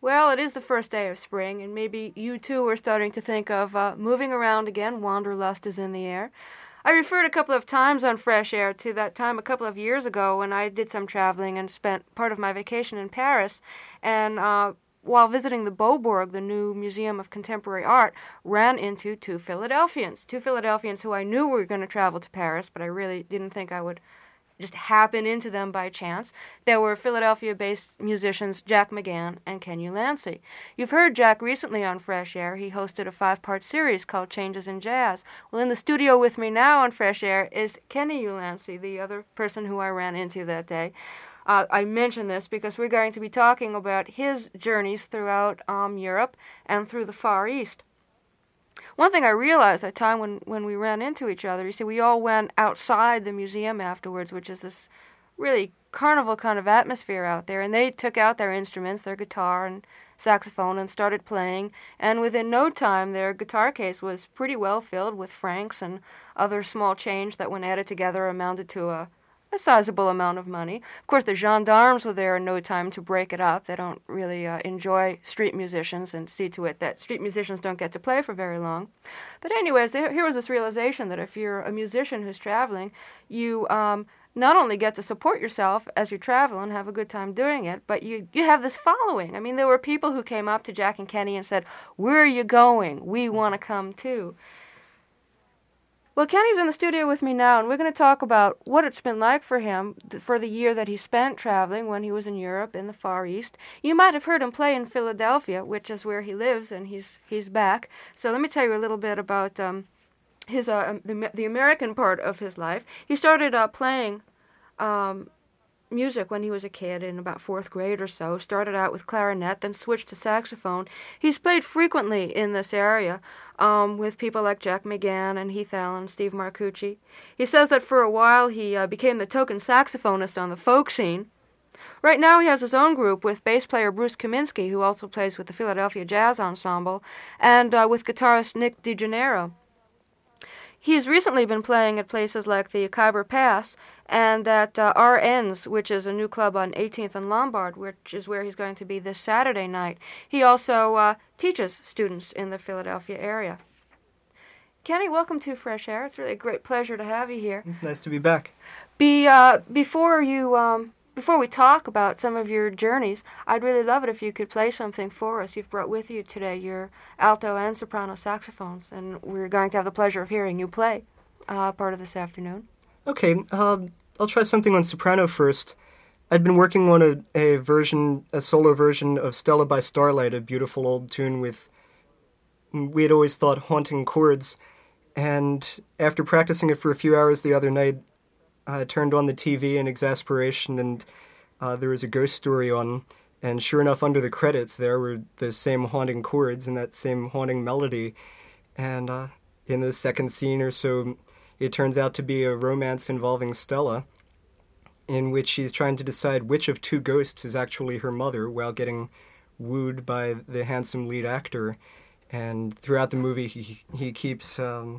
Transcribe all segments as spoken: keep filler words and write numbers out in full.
Well, it is the first day of spring, and maybe you too are starting to think of uh, moving around again. Wanderlust is in the air. I referred a couple of times on Fresh Air to that time a couple of years ago when I did some traveling and spent part of my vacation in Paris. And uh, while visiting the Beaubourg, the new Museum of Contemporary Art, ran into two Philadelphians. Two Philadelphians who I knew were going to travel to Paris, but I really didn't think I would just happen into them by chance. They were Philadelphia-based musicians Jack McGann and Ken Ulansey. You've heard Jack recently on Fresh Air. He hosted a five-part series called Changes in Jazz. Well, in the studio with me now on Fresh Air is Kenny Ulansey, the other person who I ran into that day. Uh, I mention this because we're going to be talking about his journeys throughout um, Europe and through the Far East. One thing I realized that time when, when we ran into each other, you see, we all went outside the museum afterwards, which is this really carnival kind of atmosphere out there, and they took out their instruments, their guitar and saxophone, and started playing, and within no time their guitar case was pretty well filled with francs and other small change that when added together amounted to a a sizable amount of money. Of course, the gendarmes were there in no time to break it up. They don't really uh, enjoy street musicians and see to it that street musicians don't get to play for very long. But anyways, there, here was this realization that if you're a musician who's traveling, you um, not only get to support yourself as you travel and have a good time doing it, but you, you have this following. I mean, there were people who came up to Jack and Kenny and said, "Where are you going? We want to come too." Well, Kenny's in the studio with me now, and we're going to talk about what it's been like for him for the year that he spent traveling when he was in Europe, in the Far East. You might have heard him play in Philadelphia, which is where he lives, and he's he's back. So let me tell you a little bit about um, his uh, the, the American part of his life. He started uh, playing um, music when he was a kid in about fourth grade or so. Started out with clarinet, then switched to saxophone. He's played frequently in this area um, with people like Jack McGann and Heath Allen, Steve Marcucci. He says that for a while he uh, became the token saxophonist on the folk scene. Right now he has his own group with bass player Bruce Kaminsky, who also plays with the Philadelphia Jazz Ensemble, and uh, with guitarist Nick DeGennaro. He's recently been playing at places like the Khyber Pass and at uh, R N's, which is a new club on eighteenth and Lombard, which is where he's going to be this Saturday night. He also uh, teaches students in the Philadelphia area. Kenny, welcome to Fresh Air. It's really a great pleasure to have you here. It's nice to be back. Be uh, before you um, before we talk about some of your journeys, I'd really love it if you could play something for us. You've brought with you today your alto and soprano saxophones, and we're going to have the pleasure of hearing you play uh, part of this afternoon. Okay, uh, I'll try something on soprano first. I'd been working on a, a version, a solo version of Stella by Starlight, a beautiful old tune with, we had always thought, haunting chords. And after practicing it for a few hours the other night, I turned on the T V in exasperation, and uh, there was a ghost story on. And sure enough, under the credits, there were the same haunting chords and that same haunting melody. And uh, in the second scene or so, it turns out to be a romance involving Stella, in which she's trying to decide which of two ghosts is actually her mother while getting wooed by the handsome lead actor. And throughout the movie, he he keeps um,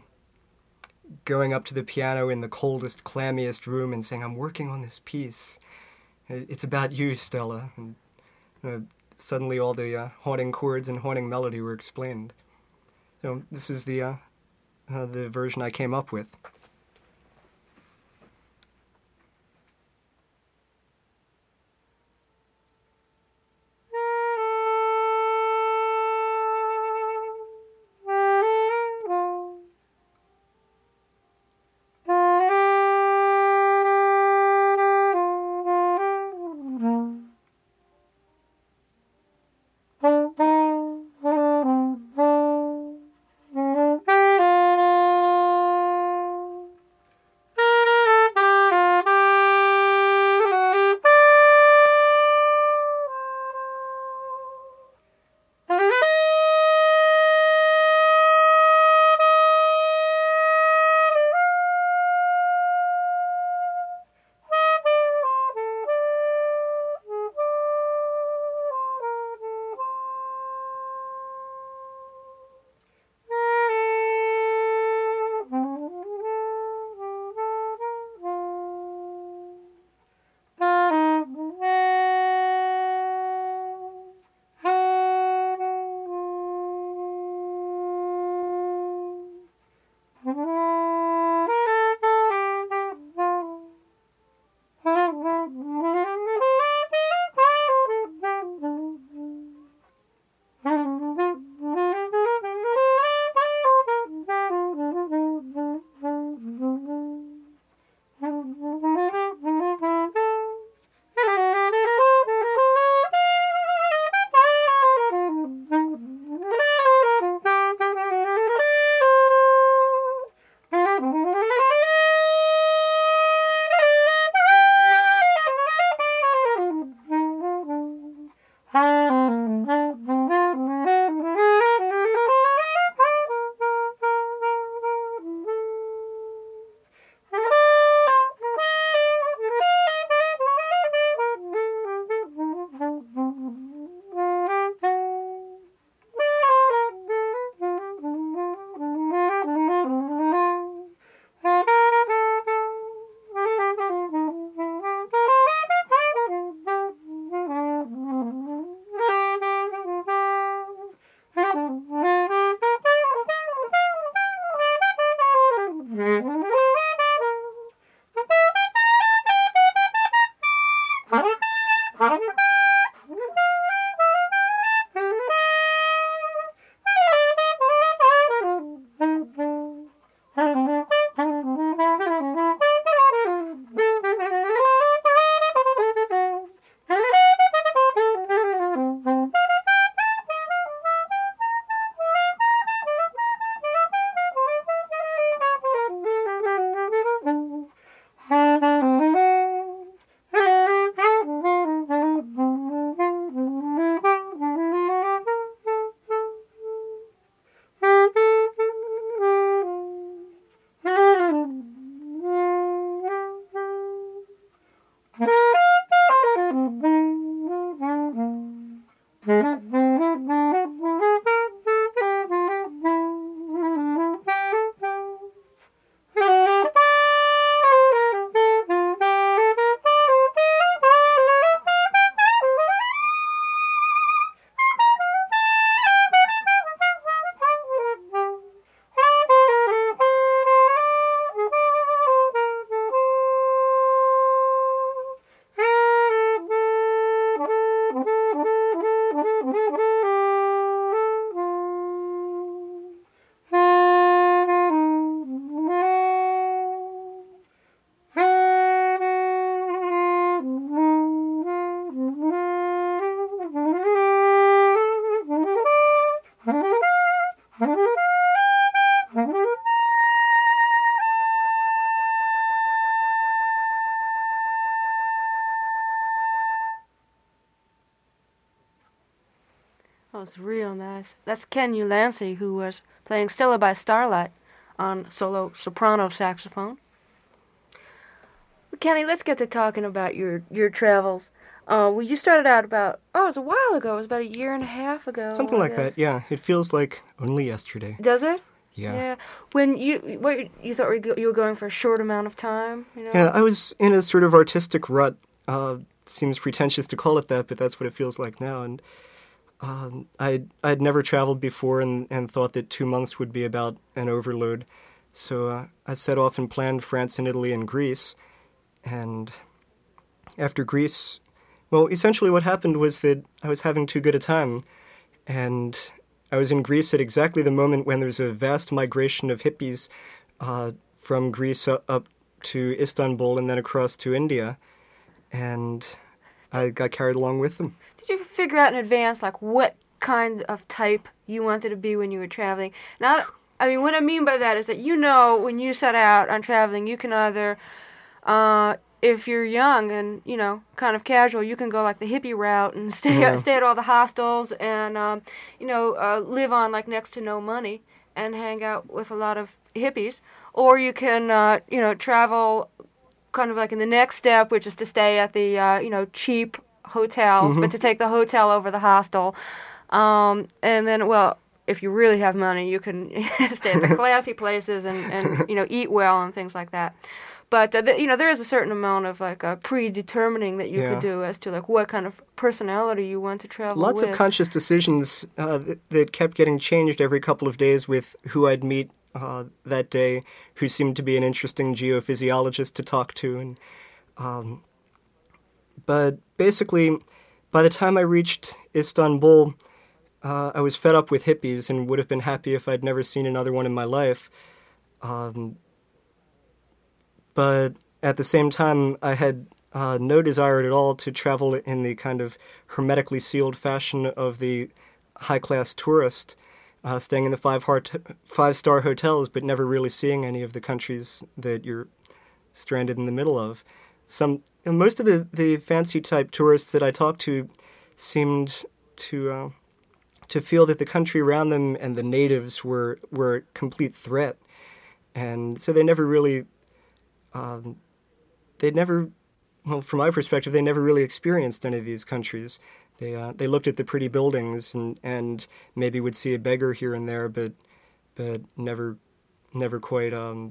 going up to the piano in the coldest, clammiest room and saying, "I'm working on this piece. It's about you, Stella." And uh, suddenly all the uh, haunting chords and haunting melody were explained. So this is the uh, uh, the version I came up with. That was real nice. That's Ken Ulansey, who was playing Stella by Starlight on solo soprano saxophone. Well, Kenny, let's get to talking about your, your travels. Uh, well, you started out about, oh, it was a while ago. It was about a year and a half ago. Something I like guess. that, yeah. It feels like only yesterday. Does it? Yeah. Yeah. When you, what, you thought you were going for a short amount of time, you know? Yeah, I was in a sort of artistic rut. Uh, seems pretentious to call it that, but that's what it feels like now. And um, I'd, I'd never traveled before and, and thought that two months would be about an overload. So uh, I set off and planned France and Italy and Greece. And after Greece, well, essentially what happened was that I was having too good a time. And I was in Greece at exactly the moment when there's a vast migration of hippies uh, from Greece up to Istanbul and then across to India. And I got carried along with them. Did you figure out in advance, like, what kind of type you wanted to be when you were traveling? Now, I mean, what I mean by that is that you know when you set out on traveling, you can either, uh, if you're young and, you know, kind of casual, you can go like the hippie route and stay Yeah. at, stay at all the hostels and, um, you know, uh, live on like next to no money and hang out with a lot of hippies. Or you can, uh, you know, travel kind of like in the next step, which is to stay at the, uh, you know, cheap hotels, Mm-hmm. but to take the hotel over the hostel. Um, and then, well, if you really have money, you can stay at the classy places and, and, you know, eat well and things like that. But, uh, the, you know, there is a certain amount of, like, uh, predetermining that you Yeah. could do as to, like, what kind of personality you want to travel Lots with. of conscious decisions uh, that, that kept getting changed every couple of days with who I'd meet uh, that day, who seemed to be an interesting geophysiologist to talk to. And um, But basically, by the time I reached Istanbul, uh, I was fed up with hippies and would have been happy if I'd never seen another one in my life. Um, but at the same time, I had uh, no desire at all to travel in the kind of hermetically sealed fashion of the high-class tourist, uh, staying in the five heart, five-star hotels, but never really seeing any of the countries that you're stranded in the middle of. Some most of the, the fancy-type tourists that I talked to seemed to uh, to feel that the country around them and the natives were, were a complete threat. And so they never really... Um, they'd never, well, from my perspective, they never really experienced any of these countries. They uh, they looked at the pretty buildings and, and maybe would see a beggar here and there, but but never never quite um,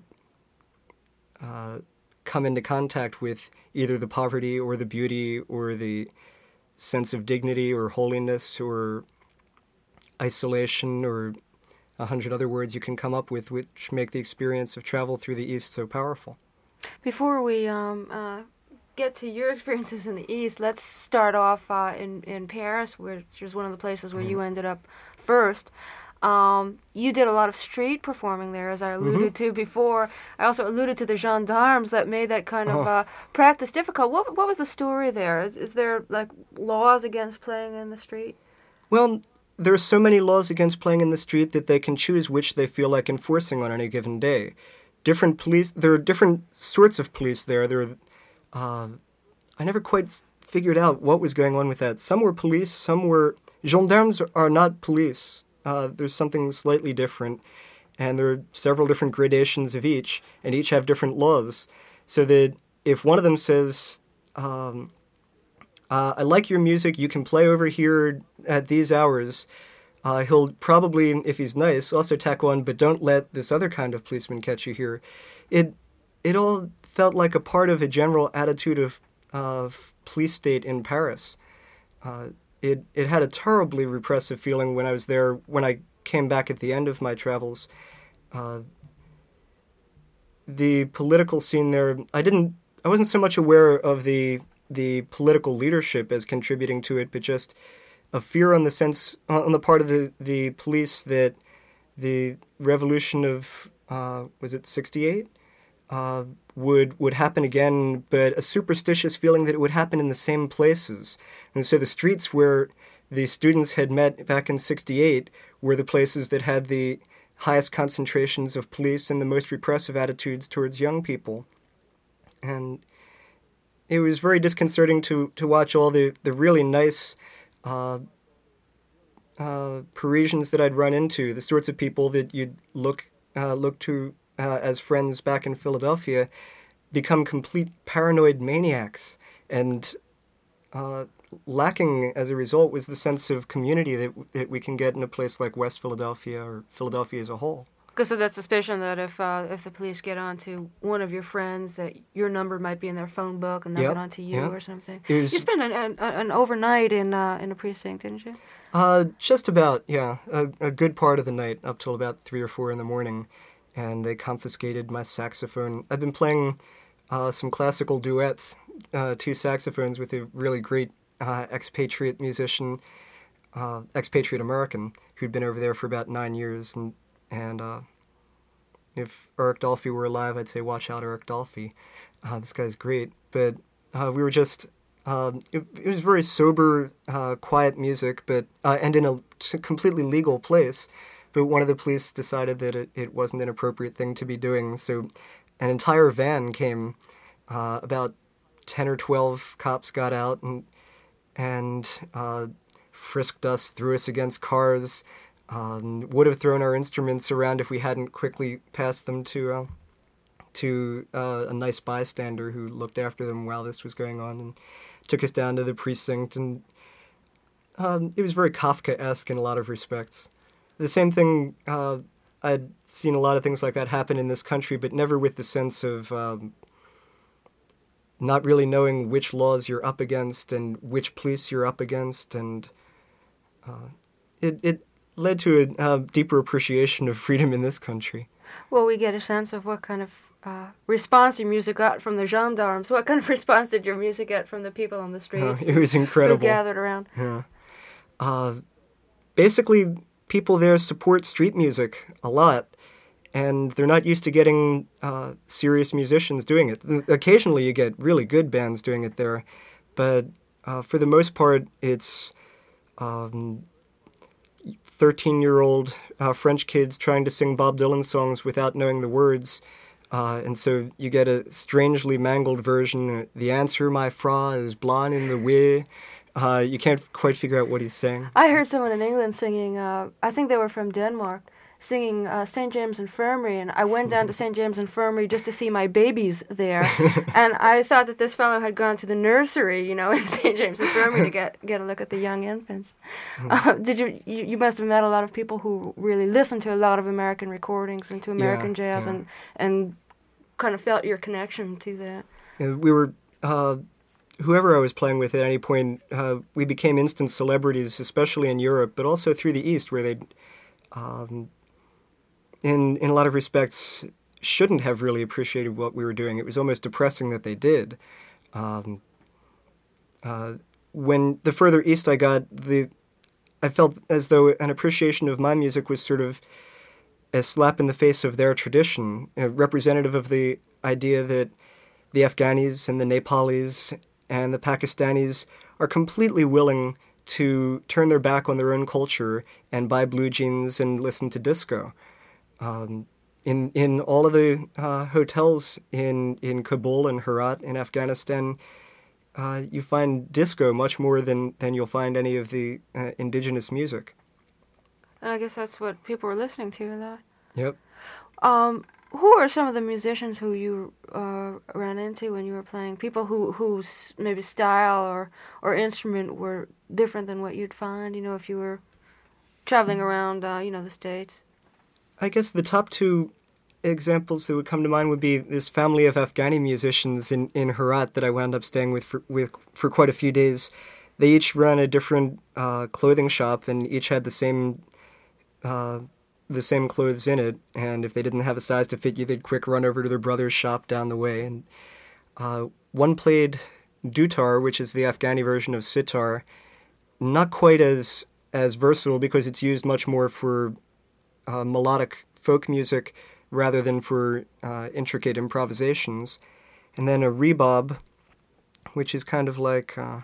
uh, come into contact with either the poverty or the beauty or the sense of dignity or holiness or isolation or a hundred other words you can come up with which make the experience of travel through the East so powerful. Before we um, uh, get to your experiences in the East, let's start off uh, in, in Paris, which is one of the places where mm-hmm. you ended up first. Um, you did a lot of street performing there, as I alluded mm-hmm. to before. I also alluded to the gendarmes that made that kind of oh. uh, practice difficult. What what was the story there? Is, is there, like, laws against playing in the street? Well, there are so many laws against playing in the street that they can choose which they feel like enforcing on any given day. Different police, there are different sorts of police there. There are, uh, I never quite figured out what was going on with that. Some were police, some were... Gendarmes are not police. Uh, there's something slightly different. And there are several different gradations of each, and each have different laws. So that if one of them says, um, uh, I like your music, you can play over here at these hours... Uh, he'll probably, if he's nice, also tack on, but don't let this other kind of policeman catch you here. It it all felt like a part of a general attitude of of police state in Paris. Uh, it it had a terribly repressive feeling when I was there. When I came back at the end of my travels, uh, the political scene there, I didn't, I wasn't so much aware of the the political leadership as contributing to it, but just a fear on the sense on the part of the, the police that the revolution of uh, was it sixty-eight uh, would would happen again, but a superstitious feeling that it would happen in the same places. And so the streets where the students had met back in sixty-eight were the places that had the highest concentrations of police and the most repressive attitudes towards young people. And it was very disconcerting to, to watch all the, the really nice Uh, uh, Parisians that I'd run into, the sorts of people that you'd look uh, look to uh, as friends back in Philadelphia, become complete paranoid maniacs, and uh, lacking as a result was the sense of community that that we can get in a place like West Philadelphia or Philadelphia as a whole. Because of that suspicion that if uh, if the police get onto one of your friends, that your number might be in their phone book and they'll Yep, get onto you yep. or something. It was- You spent an, an, an overnight in uh, in a precinct, didn't you? Uh, just about, yeah. A, a good part of the night, up till about three or four in the morning, and they confiscated my saxophone. I've been playing uh, some classical duets, uh, two saxophones with a really great uh, expatriate musician, uh, expatriate American, who'd been over there for about nine years, and and uh, if Eric Dolphy were alive, I'd say watch out, Eric Dolphy. Uh, this guy's great, but uh, we were just. Um, it, it was very sober, uh, quiet music, but uh, and in a t- completely legal place. But one of the police decided that it, it wasn't an appropriate thing to be doing, so an entire van came. Uh, about ten or twelve cops got out and and uh, frisked us, threw us against cars. Um, would have thrown our instruments around if we hadn't quickly passed them to uh, to uh, a nice bystander who looked after them while this was going on, and took us down to the precinct, and um, it was very Kafka-esque in a lot of respects. The same thing, uh, I'd seen a lot of things like that happen in this country, but never with the sense of um, not really knowing which laws you're up against and which police you're up against, and uh, it, it led to a uh, deeper appreciation of freedom in this country. Well, we get a sense of what kind of uh, response your music got from the gendarmes. What kind of response did your music get from the people on the streets? Uh, it was incredible. Who gathered around. Yeah. Uh, basically, people there support street music a lot, and they're not used to getting uh, serious musicians doing it. Occasionally, you get really good bands doing it there, but uh, for the most part, it's um, thirteen-year-old uh, French kids trying to sing Bob Dylan songs without knowing the words. Uh, and so you get a strangely mangled version. The answer, my fra, is blonde in the way. Uh, you can't quite figure out what he's saying. I heard someone in England singing, uh, I think they were from Denmark, singing uh, Saint James Infirmary, and I went down to Saint James Infirmary just to see my babies there, and I thought that this fellow had gone to the nursery, you know, in Saint James Infirmary to get get a look at the young infants. Uh, did you, you, you must have met a lot of people who really listened to a lot of American recordings and to American Yeah, jazz yeah. and and kind of felt your connection to that. Uh, we were, uh, whoever I was playing with at any point, uh, we became instant celebrities, especially in Europe, but also through the East, where they, um, in in a lot of respects, shouldn't have really appreciated what we were doing. It was almost depressing that they did. Um, uh, when the further east I got, the I felt as though an appreciation of my music was sort of a slap in the face of their tradition, uh, representative of the idea that the Afghanis and the Nepalis and the Pakistanis are completely willing to turn their back on their own culture and buy blue jeans and listen to disco. Um, in in all of the uh, hotels in, in Kabul and Herat in Afghanistan, uh, you find disco much more than, than you'll find any of the uh, indigenous music. And I guess that's what people were listening to a lot. Yep. Um, who are some of the musicians who you uh, ran into when you were playing? People who whose maybe style or, or instrument were different than what you'd find, you know, if you were traveling around, uh, you know, the States? I guess the top two examples that would come to mind would be this family of Afghani musicians in, in Herat that I wound up staying with for, with for quite a few days. They each run a different uh, clothing shop, and each had the same uh, the same clothes in it. And if they didn't have a size to fit you, they'd quick run over to their brother's shop down the way. And uh, one played dutar, which is the Afghani version of sitar, not quite as as versatile because it's used much more for uh, melodic folk music rather than for uh, intricate improvisations. And then a rebob, which is kind of like, uh,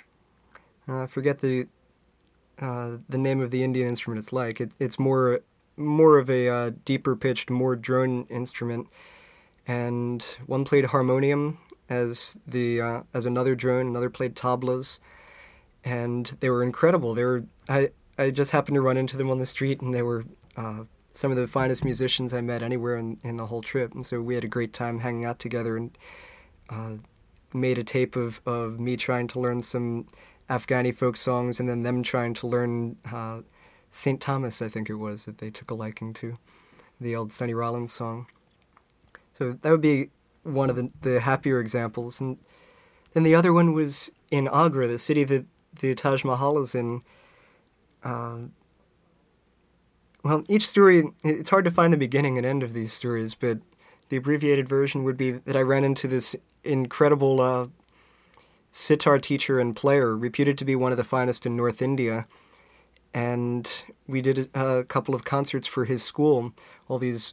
I forget the uh, the name of the Indian instrument it's like. It, it's more more of a uh, deeper pitched, more drone instrument. And one played harmonium as the uh, as another drone, another played tablas, and they were incredible. They were I I just happened to run into them on the street, and they were uh, some of the finest musicians I met anywhere in, in the whole trip. And so we had a great time hanging out together, and uh, made a tape of, of me trying to learn some Afghani folk songs, and then them trying to learn uh, Saint Thomas, I think it was, that they took a liking to, the old Sonny Rollins song. So that would be one of the, the happier examples. And then the other one was in Agra, the city that the Taj Mahal is in. Uh, well, each story, it's hard to find the beginning and end of these stories, but the abbreviated version would be that I ran into this incredible uh, sitar teacher and player, reputed to be one of the finest in North India. And we did a, a couple of concerts for his school, all these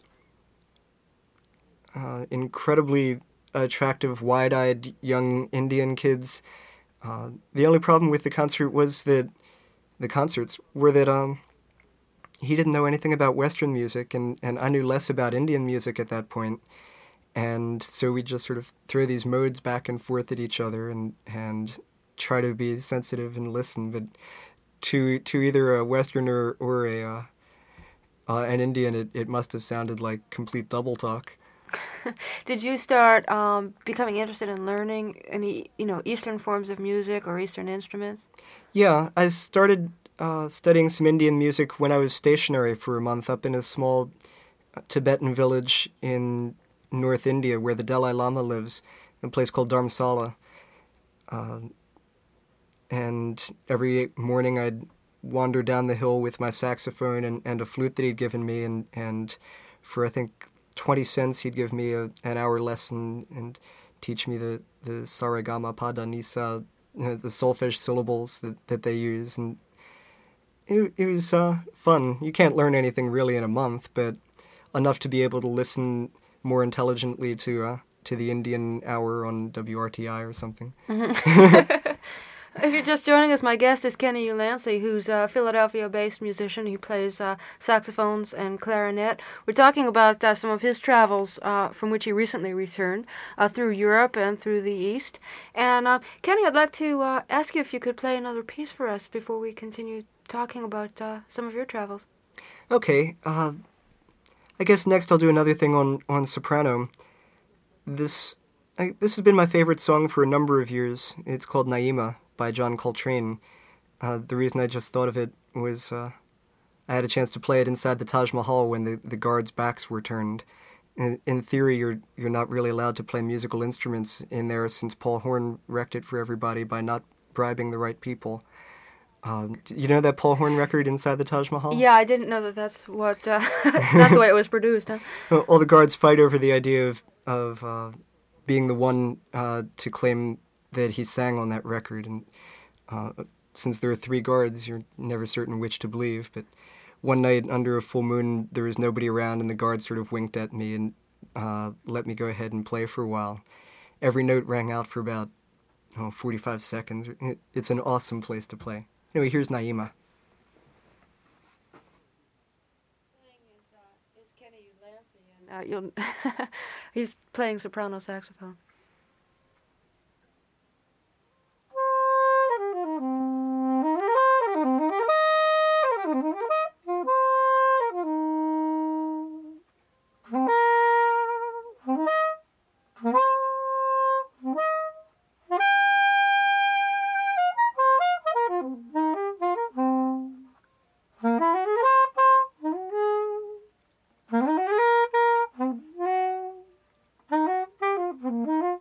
uh, incredibly attractive, wide-eyed young Indian kids. Uh, the only problem with the concert was that the concerts were that um, he didn't know anything about Western music, and, and I knew less about Indian music at that point. And so we just sort of throw these modes back and forth at each other and, and try to be sensitive and listen. But to to either a Westerner or a uh, uh, an Indian, it, it must have sounded like complete double talk. Did you start um, becoming interested in learning any, you know, Eastern forms of music or Eastern instruments? Yeah, I started uh, studying some Indian music when I was stationary for a month up in a small Tibetan village in North India where the Dalai Lama lives, in a place called Dharamsala. Uh, and every morning I'd wander down the hill with my saxophone and, and a flute that he'd given me, and, and for I think twenty cents he'd give me a, an hour lesson and teach me the, the saragama pada nisa, you know, the solfege syllables that, that they use. And it, it was uh, fun. You can't learn anything really in a month, but enough to be able to listen more intelligently to uh, to the Indian Hour on W R T I or something. If you're just joining us, my guest is Kenny Ulansey, who's a Philadelphia-based musician. He plays uh, saxophones and clarinet. We're talking about uh, some of his travels uh, from which he recently returned uh, through Europe and through the East. And uh, Kenny, I'd like to uh, ask you if you could play another piece for us before we continue talking about uh, some of your travels. Okay. Uh, I guess next I'll do another thing on, on soprano. This I, this has been my favorite song for a number of years. It's called Naima by John Coltrane. Uh, the reason I just thought of it was uh, I had a chance to play it inside the Taj Mahal when the, the guards' backs were turned. In, in theory, you're you're not really allowed to play musical instruments in there since Paul Horn wrecked it for everybody by not bribing the right people. Um, you know that Paul Horn record inside the Taj Mahal? Yeah, I didn't know that that's what uh, that's the way it was produced. Huh? All the guards fight over the idea of of uh, being the one uh, to claim that he sang on that record, and uh, since there are three guards, you're never certain which to believe. But one night under a full moon, there was nobody around, and the guards sort of winked at me and uh, let me go ahead and play for a while. Every note rang out for about oh, forty-five seconds. It, it's an awesome place to play. Anyway, here's Naima. Is Kenny Ulansey, and uh, you'll he's playing soprano saxophone. Mm-hmm.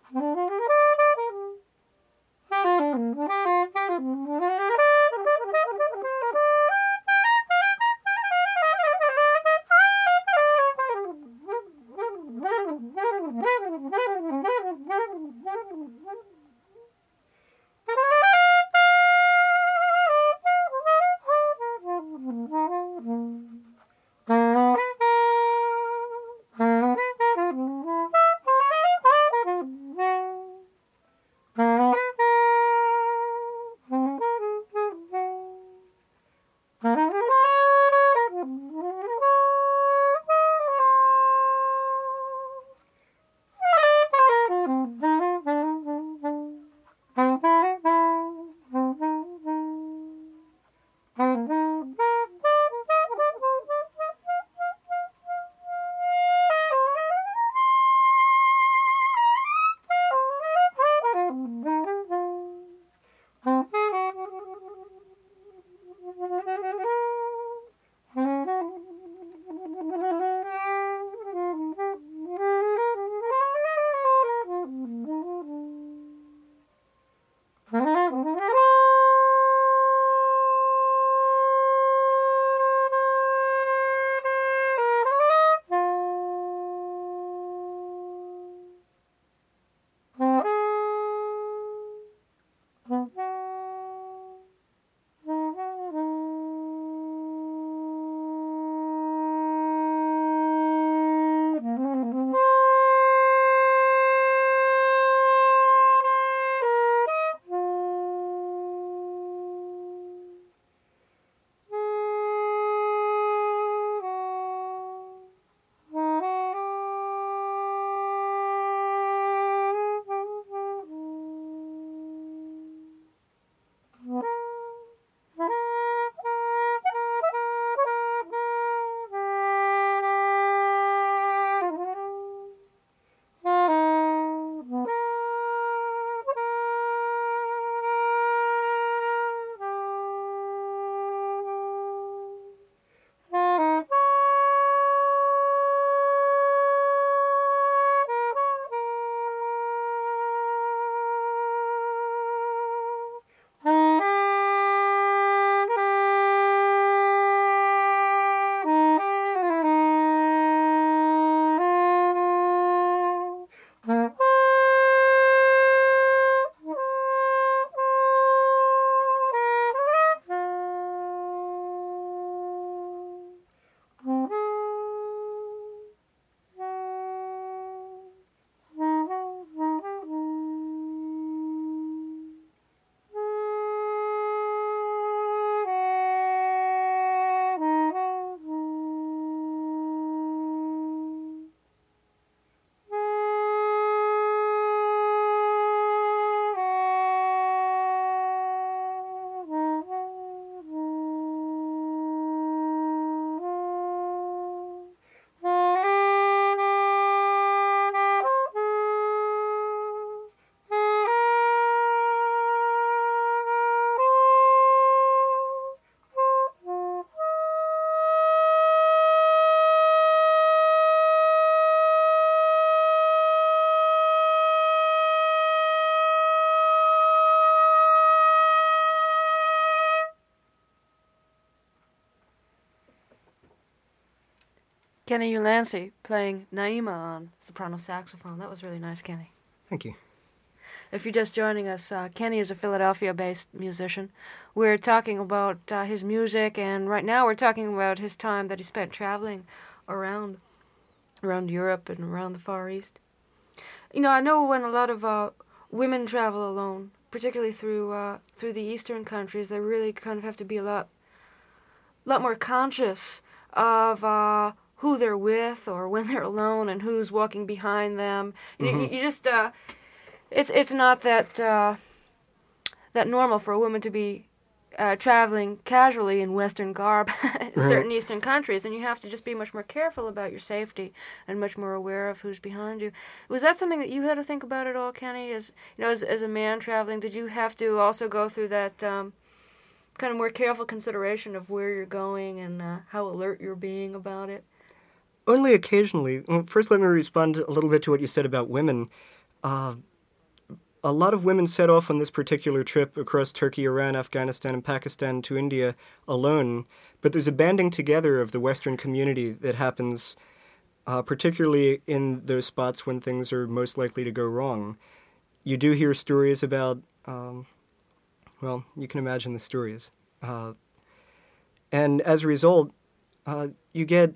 Kenny Ulancy playing Naima on soprano saxophone. That was really nice, Kenny. Thank you. If you're just joining us, uh, Kenny is a Philadelphia-based musician. We're talking about uh, his music, and right now we're talking about his time that he spent traveling around around Europe and around the Far East. You know, I know when a lot of uh, women travel alone, particularly through uh, through the Eastern countries, they really kind of have to be a lot, lot more conscious of uh, who they're with or when they're alone and who's walking behind them. Mm-hmm. You, you just... Uh, It's it's not that uh, that normal for a woman to be uh, traveling casually in Western garb in right. certain Eastern countries, and you have to just be much more careful about your safety and much more aware of who's behind you. Was that something that you had to think about at all, Kenny? As you know, as as a man traveling, did you have to also go through that um, kind of more careful consideration of where you're going and uh, how alert you're being about it? Only occasionally. Well, first, let me respond a little bit to what you said about women. Uh, A lot of women set off on this particular trip across Turkey, Iran, Afghanistan, and Pakistan to India alone, but there's a banding together of the Western community that happens uh, particularly in those spots when things are most likely to go wrong. You do hear stories about, um, well, you can imagine the stories. Uh, and as a result, uh, you get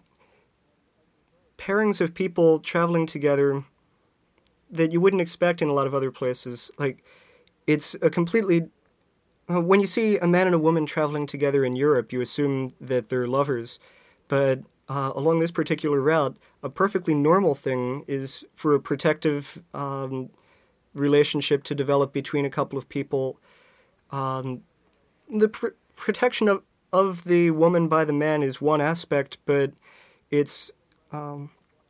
pairings of people traveling together that you wouldn't expect in a lot of other places. Like, it's a completely... Uh, when you see a man and a woman traveling together in Europe, you assume that they're lovers. But uh, along this particular route, a perfectly normal thing is for a protective um, relationship to develop between a couple of people. Um, the pr- protection of, of the woman by the man is one aspect, but it's... Um,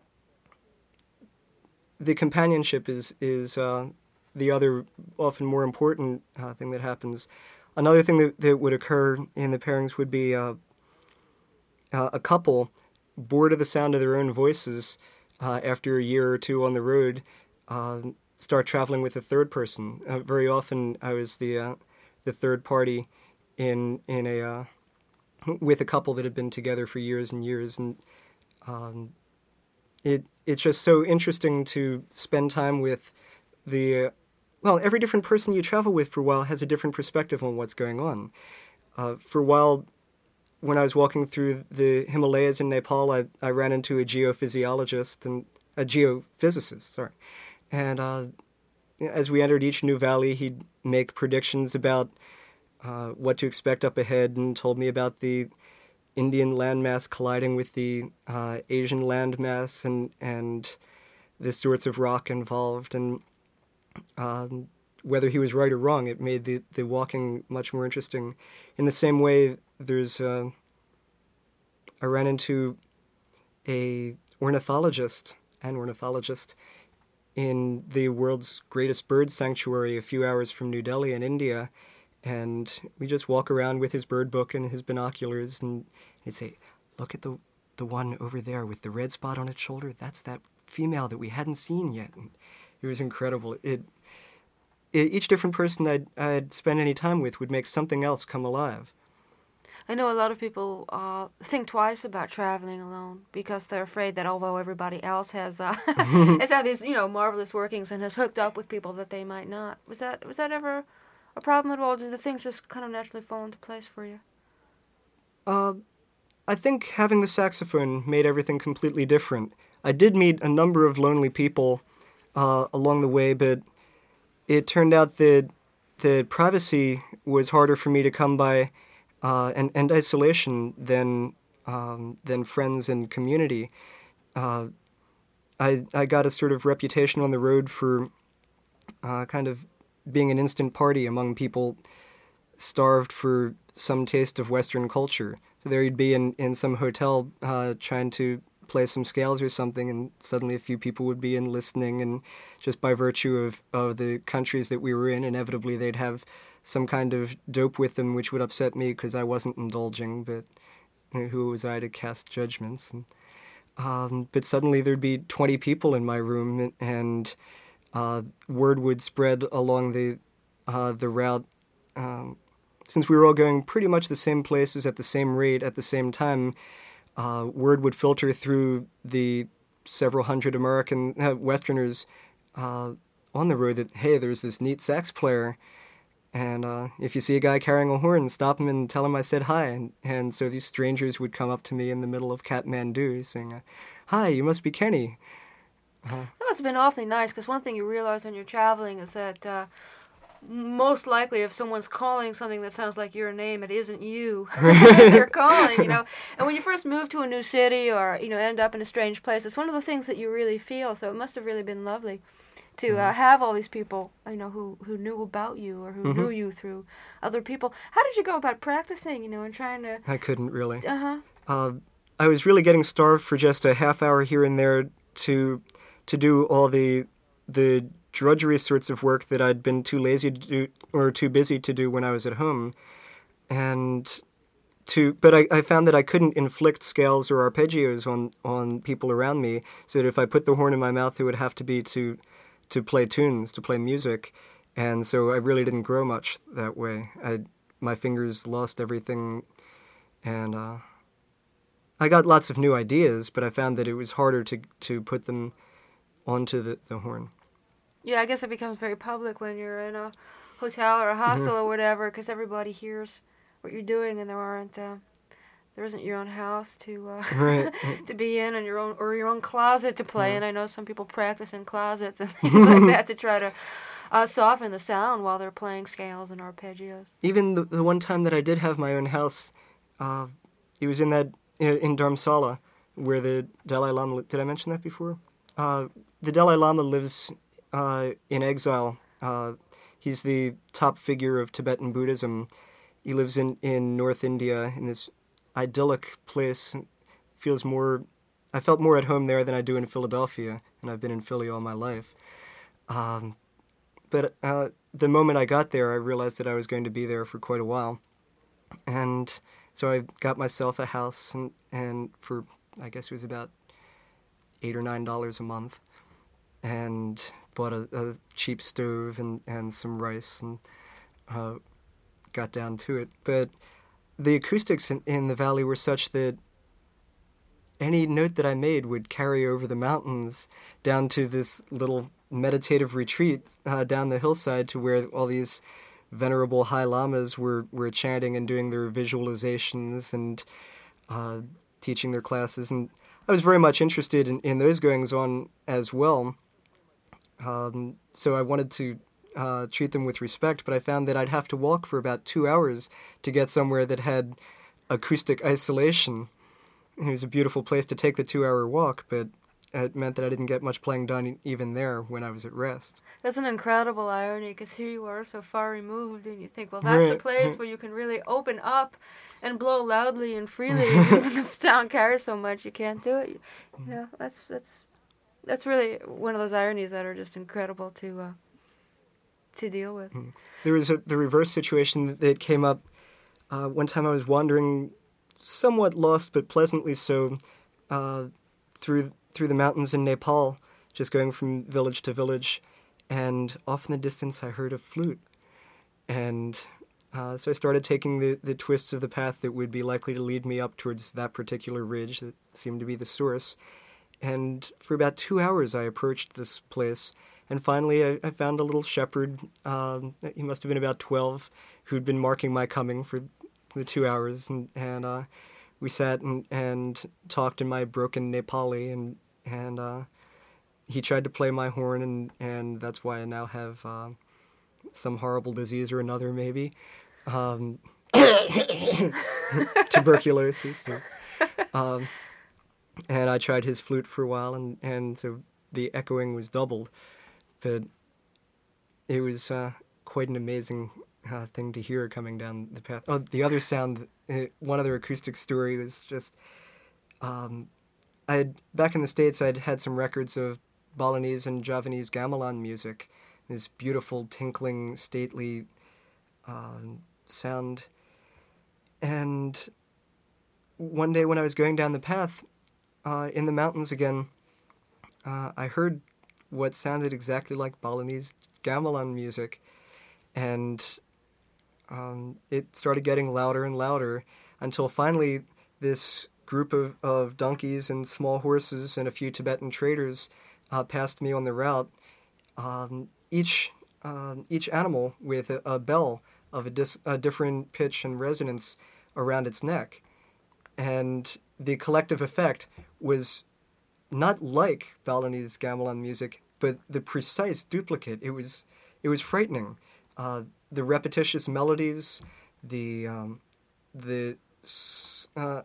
The companionship is is uh, the other, often more important uh, thing that happens. Another thing that, that would occur in the pairings would be uh, uh, a couple, bored of the sound of their own voices uh, after a year or two on the road, uh, start traveling with a third person. Uh, very often, I was the uh, the third party in in a uh, with a couple that had been together for years and years, and um, it. It's just so interesting to spend time with the, uh, well, every different person you travel with for a while has a different perspective on what's going on. Uh, for a while, when I was walking through the Himalayas in Nepal, I, I ran into a geophysiologist, and a geophysicist, sorry. And uh, as we entered each new valley, he'd make predictions about uh, what to expect up ahead, and told me about the Indian landmass colliding with the uh, Asian landmass, and and the sorts of rock involved, and um, whether he was right or wrong, it made the, the walking much more interesting. In the same way, there's uh, I ran into a ornithologist, an ornithologist in the world's greatest bird sanctuary a few hours from New Delhi in India, and we just walk around with his bird book and his binoculars, and he'd say, "Look at the the one over there with the red spot on its shoulder. That's that female that we hadn't seen yet." And it was incredible. It, it each different person I'd, I'd spend any time with would make something else come alive. I know a lot of people uh, think twice about traveling alone because they're afraid that although everybody else has uh, has had these, you know, marvelous workings and has hooked up with people, that they might not. Was that was that ever a problem at all? Did the things just kind of naturally fall into place for you? Uh, I think having the saxophone made everything completely different. I did meet a number of lonely people uh, along the way, but it turned out that that privacy was harder for me to come by, uh, and, and isolation than um, than friends and community. Uh, I I got a sort of reputation on the road for uh, kind of being an instant party among people starved for some taste of Western culture. So there you'd be in, in some hotel uh, trying to play some scales or something, and suddenly a few people would be in listening, and just by virtue of, of the countries that we were in, inevitably they'd have some kind of dope with them, which would upset me because I wasn't indulging, but you know, who was I to cast judgments? And, um, but suddenly there'd be twenty people in my room, and uh, word would spread along the uh, the route. Um, since we were all going pretty much the same places at the same rate at the same time, uh, word would filter through the several hundred American uh, Westerners uh, on the road that, hey, there's this neat sax player, and uh, if you see a guy carrying a horn, stop him and tell him I said hi. And, and so these strangers would come up to me in the middle of Kathmandu saying, hi, you must be Kenny. Uh, That must have been awfully nice, because one thing you realize when you're traveling is that uh, most likely if someone's calling something that sounds like your name, it isn't you they're calling, you know. And when you first move to a new city or, you know, end up in a strange place, it's one of the things that you really feel. So it must have really been lovely to uh, have all these people, you know, who, who knew about you or who mm-hmm. knew you through other people. How did you go about practicing, you know, and trying to... I couldn't really. Uh-huh. Uh, I was really getting starved for just a half hour here and there to to do all the the drudgery sorts of work that I'd been too lazy to do or too busy to do when I was at home. And to but I, I found that I couldn't inflict scales or arpeggios on, on people around me, so that if I put the horn in my mouth, it would have to be to to play tunes, to play music. And so I really didn't grow much that way. I my fingers lost everything, and uh, I got lots of new ideas, but I found that it was harder to to put them onto the, the horn. Yeah, I guess it becomes very public when you're in a hotel or a hostel mm-hmm. or whatever, because everybody hears what you're doing, and there aren't, uh, there isn't your own house to uh, right. to be in, and your own or your own closet to play yeah. in. I know some people practice in closets and things like that to try to uh, soften the sound while they're playing scales and arpeggios. Even the, the one time that I did have my own house, uh, it was in that in Dharamsala, where the Dalai Lama. Did I mention that before? Uh, the Dalai Lama lives uh, in exile. Uh, he's the top figure of Tibetan Buddhism. He lives in, in North India in this idyllic place. Feels more, I felt more at home there than I do in Philadelphia, and I've been in Philly all my life. Um, but uh, the moment I got there, I realized that I was going to be there for quite a while. And so I got myself a house, and, and for, I guess it was about eight or nine dollars a month, and bought a, a cheap stove and, and some rice, and uh, got down to it. But the acoustics in, in the valley were such that any note that I made would carry over the mountains down to this little meditative retreat uh, down the hillside, to where all these venerable high lamas were, were chanting and doing their visualizations and uh, teaching their classes. And I was very much interested in, in those goings-on as well. Um, so I wanted to uh, treat them with respect, but I found that I'd have to walk for about two hours to get somewhere that had acoustic isolation. It was a beautiful place to take the two-hour walk, but it meant that I didn't get much playing done even there when I was at rest. That's an incredible irony, because here you are so far removed, and you think, well, that's right. the place where you can really open up and blow loudly and freely, and even the sound carries so much you can't do it. You, you know, that's that's that's really one of those ironies that are just incredible to uh, to deal with. There was a, the reverse situation that came up. Uh, one time I was wandering, somewhat lost but pleasantly so, uh, through through the mountains in Nepal, just going from village to village, and off in the distance I heard a flute. And uh, so I started taking the, the twists of the path that would be likely to lead me up towards that particular ridge that seemed to be the source. And for about two hours I approached this place, and finally I, I found a little shepherd, um, he must have been about twelve, who'd been marking my coming for the two hours, and, and uh, we sat and, and talked in my broken Nepali, and and uh, he tried to play my horn, and, and that's why I now have uh, some horrible disease or another, maybe. Um, tuberculosis. So, um, and I tried his flute for a while, and, and so the echoing was doubled. But it was uh, quite an amazing uh, thing to hear coming down the path. Oh, the other sound, uh, one other acoustic story was just... Um, I had, back in the States, I'd had some records of Balinese and Javanese gamelan music, this beautiful, tinkling, stately uh, sound. And one day when I was going down the path, uh, in the mountains again, uh, I heard what sounded exactly like Balinese gamelan music, and um, it started getting louder and louder until finally this group of, of donkeys and small horses and a few Tibetan traders uh, passed me on the route, um, each uh, each animal with a, a bell of a, dis, a different pitch and resonance around its neck. And the collective effect was not like Balinese gamelan music, but the precise duplicate. It was it was frightening. Uh, the repetitious melodies, the um, the uh,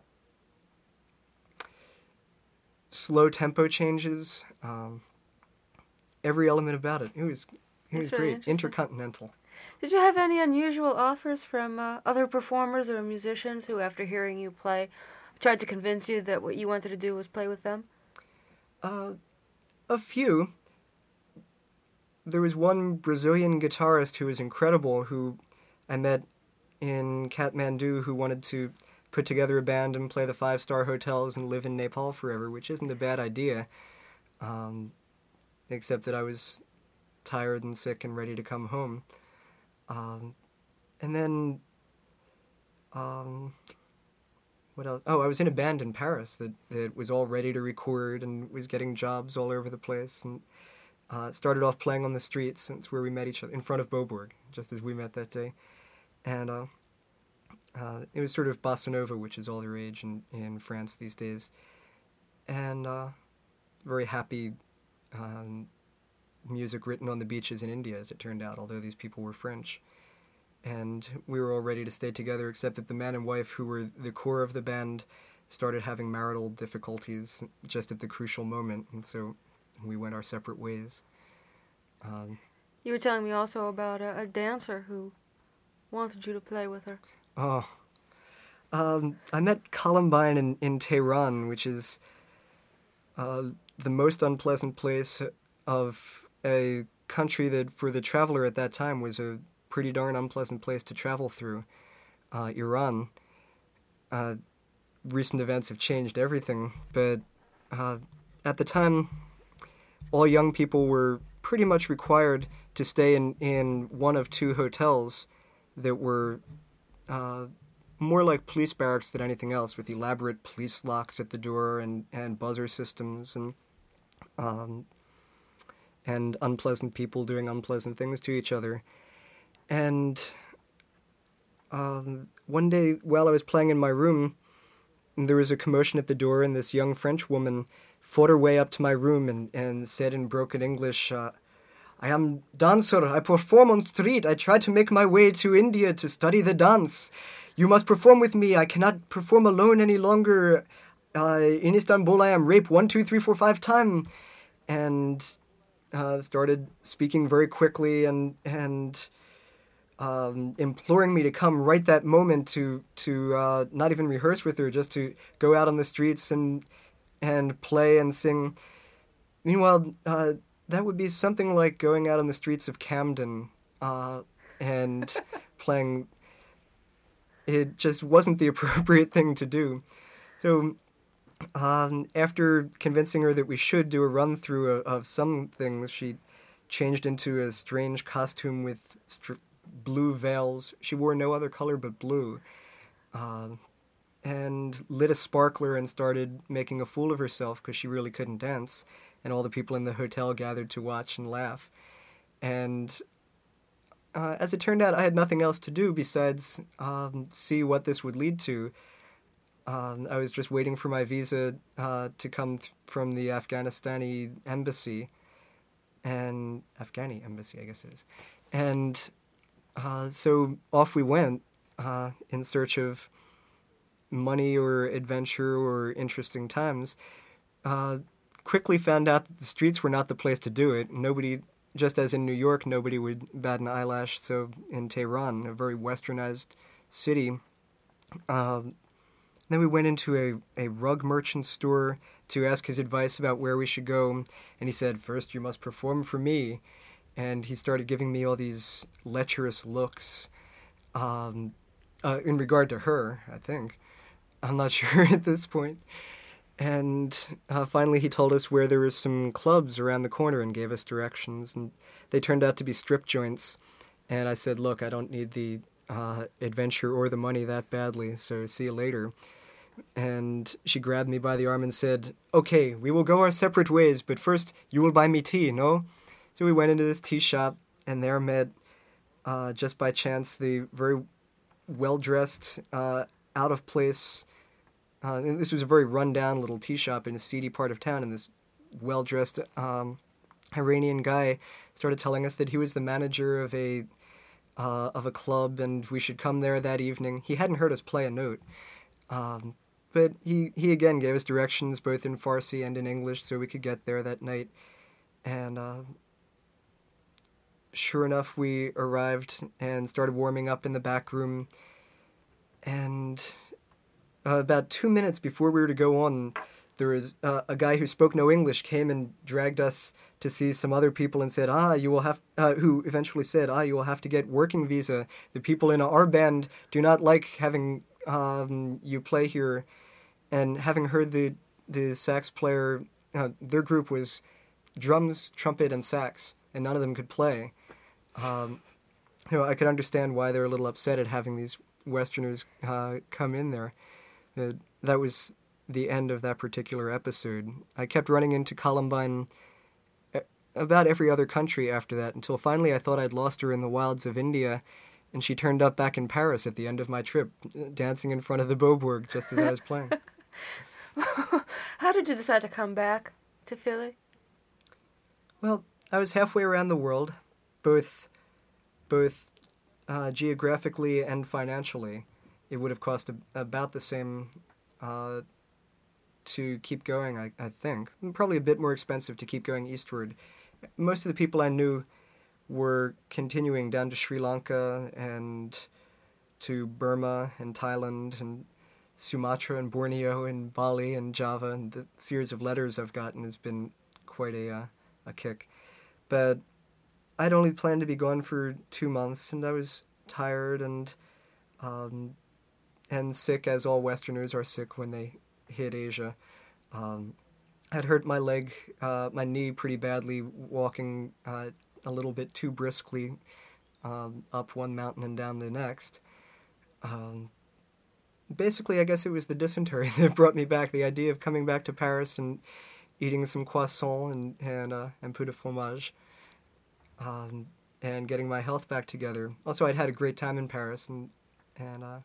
slow tempo changes, um, every element about it. It was it was That's really great, intercontinental. Did you have any unusual offers from uh, other performers or musicians who, after hearing you play, tried to convince you that what you wanted to do was play with them? Uh, a few. There was one Brazilian guitarist who was incredible, who I met in Kathmandu, who wanted to put together a band and play the five-star hotels and live in Nepal forever, which isn't a bad idea, um, except that I was tired and sick and ready to come home. Um, and then, um, what else? Oh, I was in a band in Paris that, that was all ready to record and was getting jobs all over the place, and uh, started off playing on the streets. That's where we met each other, in front of Beaubourg, just as we met that day. And uh, uh, it was sort of bossa nova, which is all the rage in, in France these days. And uh, very happy um, music written on the beaches in India, as it turned out, although these people were French. And we were all ready to stay together, except that the man and wife, who were the core of the band, started having marital difficulties just at the crucial moment, and so we went our separate ways. Um, you were telling me also about a, a dancer who wanted you to play with her. Oh. Um, I met Columbine in, in Tehran, which is uh, the most unpleasant place of a country that, for the traveler at that time, was a pretty darn unpleasant place to travel through. Uh, Iran. Uh, recent events have changed everything, but uh, at the time, all young people were pretty much required to stay in, in one of two hotels that were uh, more like police barracks than anything else, with elaborate police locks at the door and, and buzzer systems and um, and unpleasant people doing unpleasant things to each other. And um, one day, while I was playing in my room, there was a commotion at the door, and this young French woman fought her way up to my room and, and said in broken English, uh, I am dancer, I perform on street, I try to make my way to India to study the dance. You must perform with me, I cannot perform alone any longer. Uh, in Istanbul I am raped one, two, three, four, five time. And uh, started speaking very quickly and and um, imploring me to come right that moment to, to uh, not even rehearse with her, just to go out on the streets and and play and sing. Meanwhile, uh, that would be something like going out on the streets of Camden uh, and playing. It just wasn't the appropriate thing to do. So um, after convincing her that we should do a run-through of, of some things, she changed into a strange costume with str- blue veils. She wore no other color but blue. Uh, and lit a sparkler and started making a fool of herself because she really couldn't dance. And all the people in the hotel gathered to watch and laugh. And uh, as it turned out, I had nothing else to do besides um, see what this would lead to. Um, I was just waiting for my visa uh, to come th- from the Afghanistani embassy. And Afghani embassy, I guess it is. And uh, so off we went uh, in search of money or adventure or interesting times. Uh, quickly found out that the streets were not the place to do it. Nobody, just as in New York, nobody would bat an eyelash. So in Tehran, a very westernized city, uh, then we went into a, a rug merchant store to ask his advice about where we should go. And he said, first you must perform for me. And he started giving me all these lecherous looks um, uh, in regard to her, I think. I'm not sure at this point. And uh, finally he told us where there was some clubs around the corner and gave us directions. And they turned out to be strip joints. And I said, look, I don't need the uh, adventure or the money that badly, so see you later. And she grabbed me by the arm and said, "Okay, we will go our separate ways, but first you will buy me tea, no?" So we went into this tea shop, and there met, uh, just by chance, the very well-dressed, uh, out-of-place... Uh, and this was a very run-down little tea shop in a seedy part of town, and this well-dressed um, Iranian guy started telling us that he was the manager of a uh, of a club, and we should come there that evening. He hadn't heard us play a note, um, but he, he again gave us directions both in Farsi and in English so we could get there that night. And uh, sure enough, we arrived and started warming up in the back room, and uh, about two minutes before we were to go on, there was uh, a guy who spoke no English came and dragged us to see some other people and said, ah, you will have, uh, who eventually said, ah, you will have to get working visa. The people in our band do not like having um, you play here. And having heard the, the sax player, uh, their group was drums, trumpet, and sax, and none of them could play. Um, you know, I could understand why they were a little upset at having these Westerners uh, come in there. Uh, that was the end of that particular episode. I kept running into Columbine about every other country after that, until finally I thought I'd lost her in the wilds of India, and she turned up back in Paris at the end of my trip, dancing in front of the Beaubourg just as I was playing. How did you decide to come back to Philly? Well, I was halfway around the world, both both uh, geographically and financially. It would have cost a, about the same uh, to keep going, I, I think. Probably a bit more expensive to keep going eastward. Most of the people I knew were continuing down to Sri Lanka and to Burma and Thailand and Sumatra and Borneo and Bali and Java, and the series of letters I've gotten has been quite a uh, a kick. But I'd only planned to be gone for two months, and I was tired and um, and sick, as all Westerners are sick when they hit Asia. Um, I'd hurt my leg, uh, my knee pretty badly, walking uh, a little bit too briskly um, up one mountain and down the next. Um, basically, I guess it was the dysentery that brought me back. The idea of coming back to Paris and eating some croissant and and uh, and peu de fromage, um, and getting my health back together. Also, I'd had a great time in Paris, and and uh,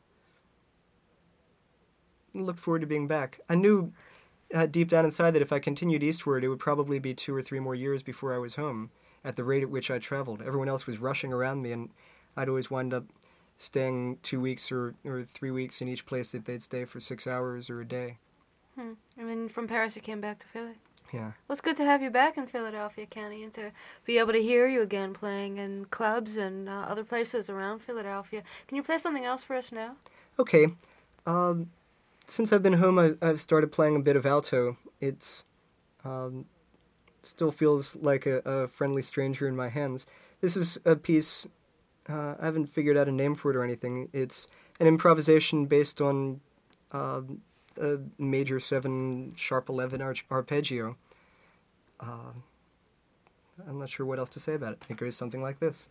looked forward to being back. I knew uh, deep down inside that if I continued eastward, it would probably be two or three more years before I was home, at the rate at which I traveled. Everyone else was rushing around me, and I'd always wind up staying two weeks or, or three weeks in each place that they'd stay for six hours or a day. Hmm. And then from Paris you came back to Philly? Yeah. Well, it's good to have you back in Philadelphia, Kenny, and to be able to hear you again playing in clubs and uh, other places around Philadelphia. Can you play something else for us now? Okay. Um, since I've been home, I, I've started playing a bit of alto. It's um, still feels like a, a friendly stranger in my hands. This is a piece, uh, I haven't figured out a name for it or anything. It's an improvisation based on uh, a major seven, sharp eleven arch- arpeggio. Uh, I'm not sure what else to say about it. It goes something like this.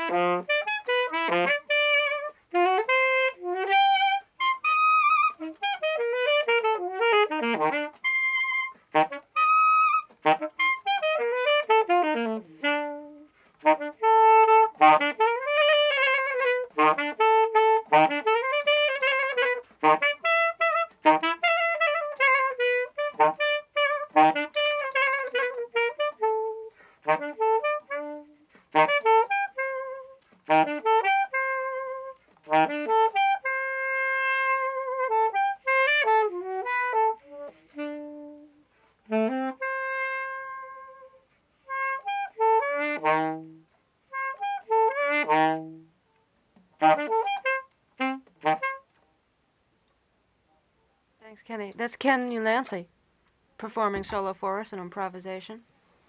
Thanks, Kenny. That's Ken Ulansey performing solo for us in improvisation.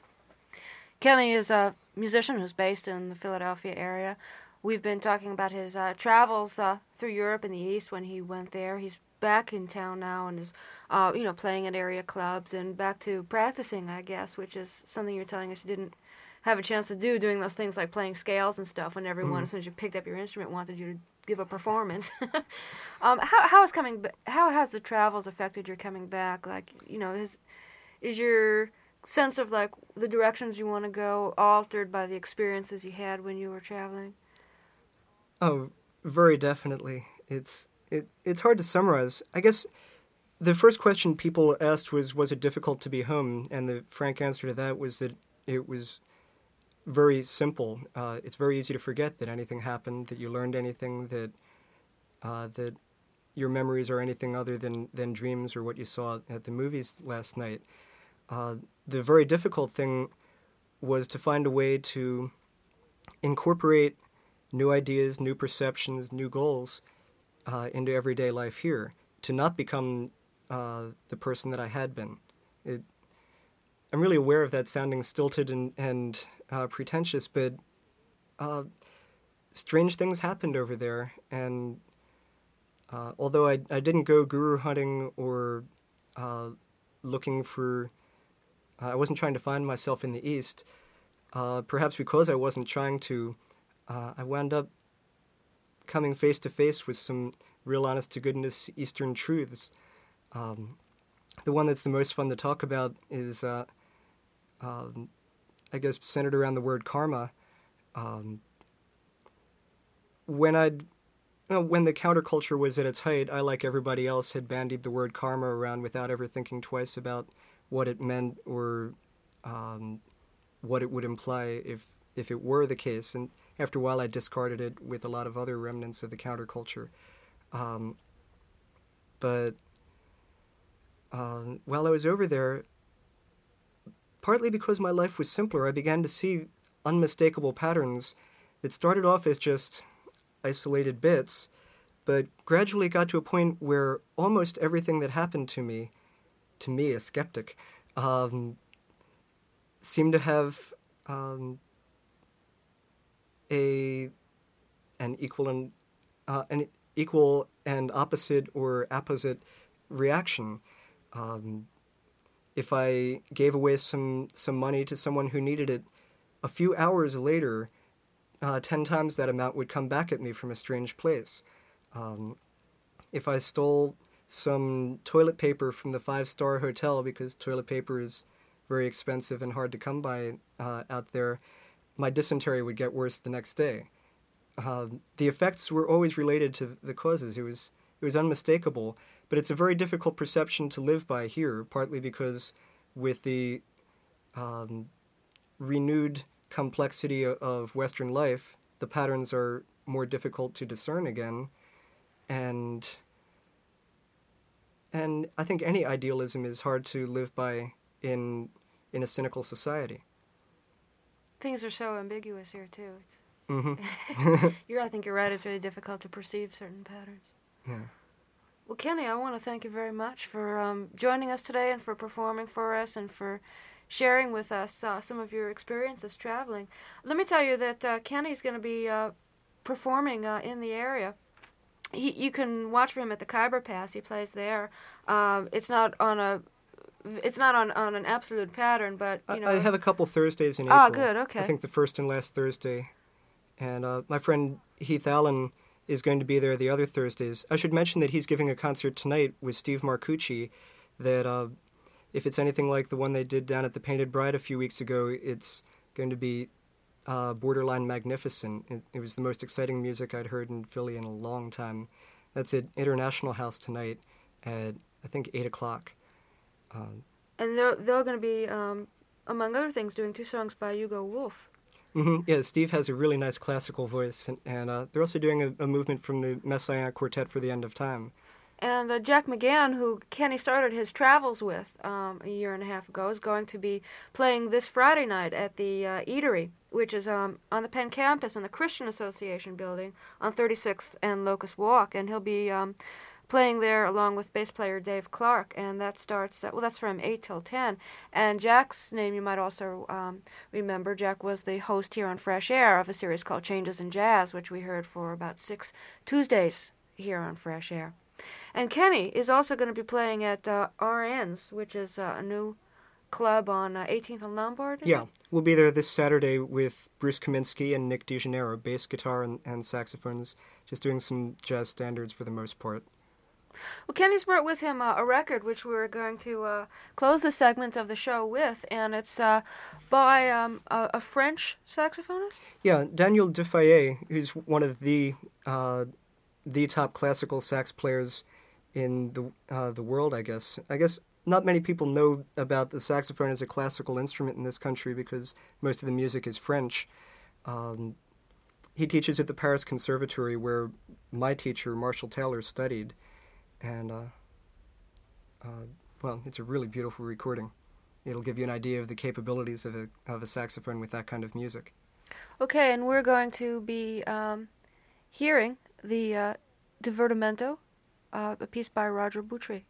Kenny is a musician who's based in the Philadelphia area. We've been talking about his uh, travels uh, through Europe and the East when he went there. He's back in town now and is, uh, you know, playing at area clubs and back to practicing, I guess, which is something you're telling us you didn't have a chance to do, doing those things like playing scales and stuff when everyone, mm. as soon as you picked up your instrument, wanted you to give a performance. um, how how is coming? How has the travels affected your coming back? Like, you know, is is your sense of like the directions you want to go altered by the experiences you had when you were traveling? Oh, very definitely. It's it it's hard to summarize. I guess the first question people asked was, was it difficult to be home? And the frank answer to that was that it was very simple. Uh, it's very easy to forget that anything happened, that you learned anything, that uh, that your memories are anything other than, than dreams or what you saw at the movies last night. Uh, the very difficult thing was to find a way to incorporate new ideas, new perceptions, new goals uh, into everyday life here, to not become uh, the person that I had been. It, I'm really aware of that sounding stilted and, and uh, pretentious, but uh, strange things happened over there, and uh, although I, I didn't go guru hunting or uh, looking for, uh, I wasn't trying to find myself in the East, uh, perhaps because I wasn't trying to, uh, I wound up coming face to face with some real honest-to-goodness Eastern truths. Um, the one that's the most fun to talk about is, uh, um, I guess, centered around the word karma. Um, when I'd, you know, when the counterculture was at its height, I, like everybody else, had bandied the word karma around without ever thinking twice about what it meant or um, what it would imply if if it were the case. And after a while, I discarded it with a lot of other remnants of the counterculture. Um, but uh, while I was over there, partly because my life was simpler, I began to see unmistakable patterns that started off as just isolated bits, but gradually got to a point where almost everything that happened to me, to me, a skeptic, um, seemed to have um, a an equal and uh, an equal and opposite or apposite reaction. Um, if I gave away some some money to someone who needed it, a few hours later, uh, ten times that amount would come back at me from a strange place. Um, if I stole some toilet paper from the five-star hotel, because toilet paper is very expensive and hard to come by uh, out there, my dysentery would get worse the next day. Uh, the effects were always related to the causes. It was it was unmistakable, but it's a very difficult perception to live by here, partly because with the um, renewed complexity of Western life, the patterns are more difficult to discern again, and and I think any idealism is hard to live by in in a cynical society. Things are so ambiguous here too. It's mm-hmm. you're, I think you're right. It's really difficult to perceive certain patterns. Yeah. Well, Kenny, I want to thank you very much for um, joining us today and for performing for us and for sharing with us uh, some of your experiences traveling. Let me tell you that uh, Kenny's going to be uh, performing uh, in the area. He, you can watch for him at the Khyber Pass. He plays there. Um, it's not on a It's not on, on an absolute pattern, but, you know... I have a couple Thursdays in April. Oh, good, okay. I think the first and last Thursday And uh, my friend Heath Allen is going to be there the other Thursdays. I should mention that he's giving a concert tonight with Steve Marcucci that, uh, if it's anything like the one they did down at the Painted Bride a few weeks ago, it's going to be uh, borderline magnificent. It, it was the most exciting music I'd heard in Philly in a long time. That's at International House tonight at, I think, eight o'clock. Um, And they're, they're going to be, um, among other things, doing two songs by Hugo Wolf. Mm-hmm. Yeah, Steve has a really nice classical voice, and, and uh, they're also doing a, a movement from the Messiaen Quartet for the End of Time. And uh, Jack McGann, who Kenny started his travels with um, a year and a half ago, is going to be playing this Friday night at the uh, Eatery, which is um, on the Penn campus in the Christian Association building on thirty-sixth and Locust Walk. And he'll be um, playing there along with bass player Dave Clark, and that starts, uh, well, that's from eight till ten. And Jack's name you might also um, remember. Jack was the host here on Fresh Air of a series called Changes in Jazz, which we heard for about six Tuesdays here on Fresh Air. And Kenny is also going to be playing at uh, R N's, which is uh, a new club on uh, eighteenth and Lombard. Yeah, it? We'll be there this Saturday with Bruce Kaminsky and Nick DeGennaro, bass guitar and, and saxophones, just doing some jazz standards for the most part. Well, Kenny's brought with him uh, a record which we're going to uh, close the segment of the show with, and it's uh, by um, a, a French saxophonist? Yeah, Daniel Dufayet, who's one of the uh, the top classical sax players in the uh, the world, I guess. I guess not many people know about the saxophone as a classical instrument in this country because most of the music is French. Um, he teaches at the Paris Conservatory, where my teacher, Marshall Taylor, studied. And, uh, uh, well, it's a really beautiful recording. It'll give you an idea of the capabilities of a, of a saxophone with that kind of music. Okay, and we're going to be um, hearing the uh, Divertimento, uh, a piece by Roger Boutry.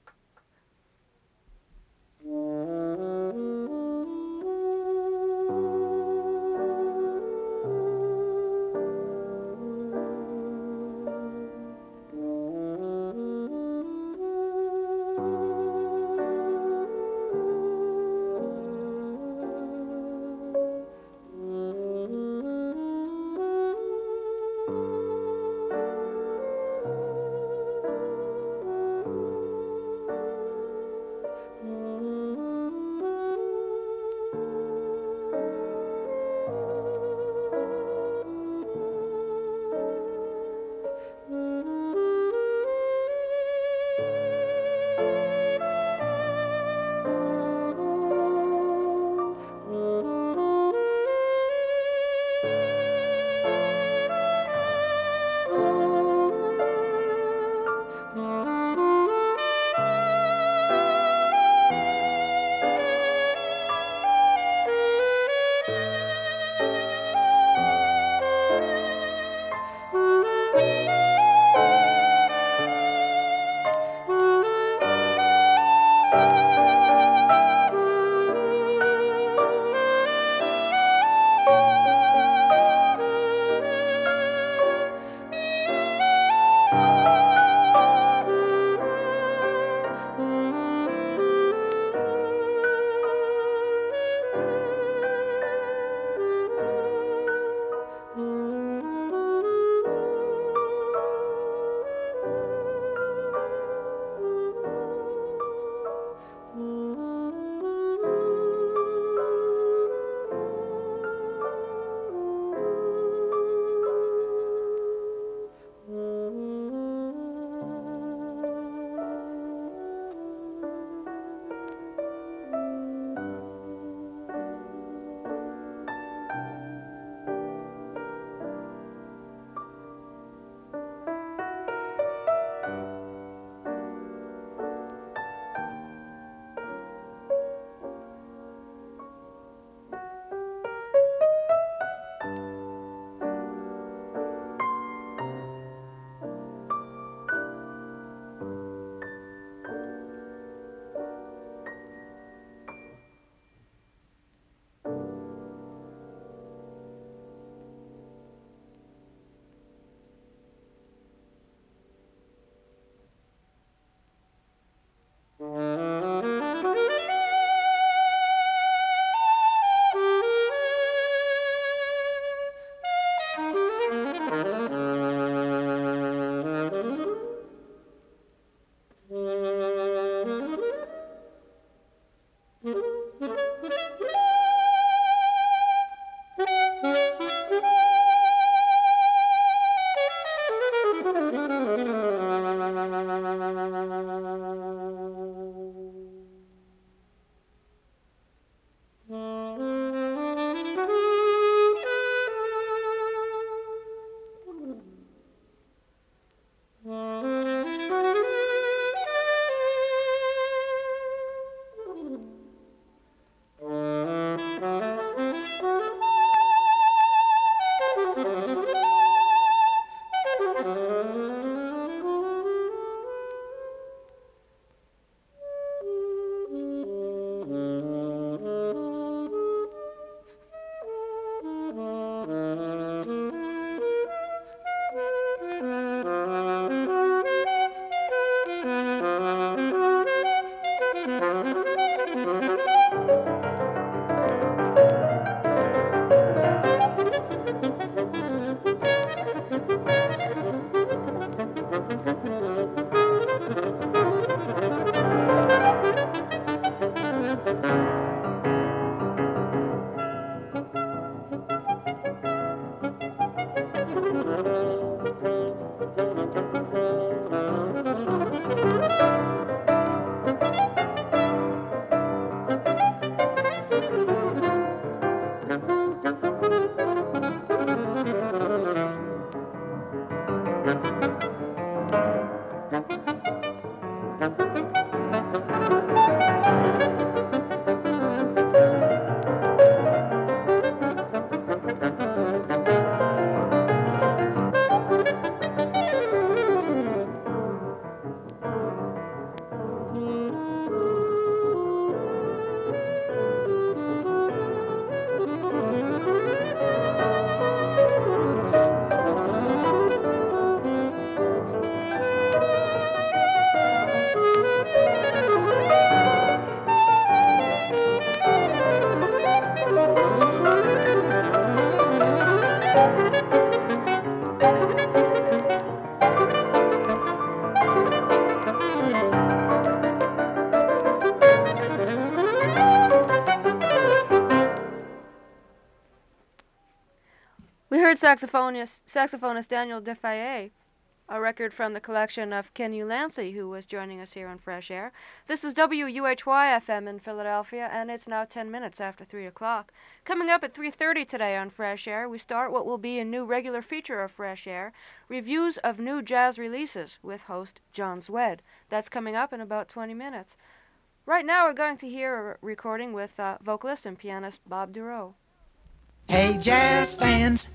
We heard saxophonist, saxophonist Daniel Defaye, a record from the collection of Ken Ulansey, who was joining us here on Fresh Air. This is W U H Y F M in Philadelphia, and it's now ten minutes after three o'clock. Coming up at three thirty today on Fresh Air, we start what will be a new regular feature of Fresh Air, reviews of new jazz releases with host John Zwed. That's coming up in about twenty minutes. Right now we're going to hear a recording with uh, vocalist and pianist Bob Dorough. Hey, jazz fans,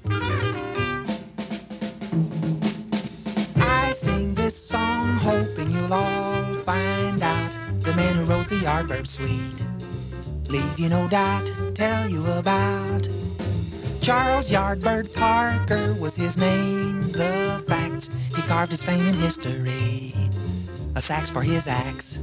I sing this song hoping you'll all find out the man who wrote the Yardbird Suite. Leave you no doubt, tell you about Charles Yardbird Parker was his name. The facts, he carved his fame in history, a sax for his axe.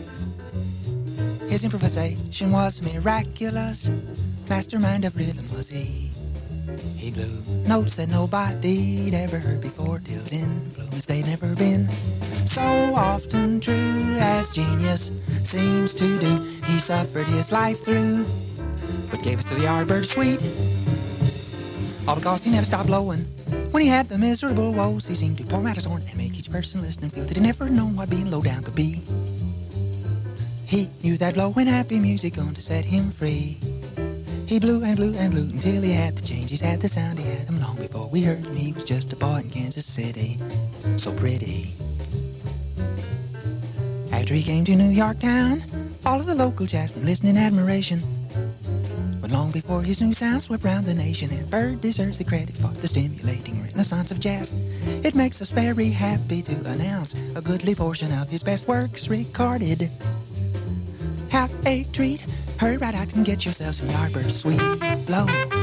His improvisation was miraculous, mastermind of rhythm was he. He blew notes that nobody'd ever heard before, till influence they'd never been. So often true as genius seems to do, he suffered his life through, but gave us to the Yardbird Suite. All because he never stopped blowing. When he had the miserable woes, he seemed to pour out his horn and make each person listening feel that he'd never known what being low down could be. He knew that blowing happy music going to set him free. He blew and blew and blew until he had the change. He's had the sound, he had him long before we heard him. He was just a boy in Kansas City, so pretty. After he came to New York town, all of the local jazzmen listened in admiration. But long before his new sound swept round the nation, and Bird deserves the credit for the stimulating renaissance of jazz. It makes us very happy to announce a goodly portion of his best works recorded. Have a treat, hurry right out and get yourself some Yardbird Suite. Blow.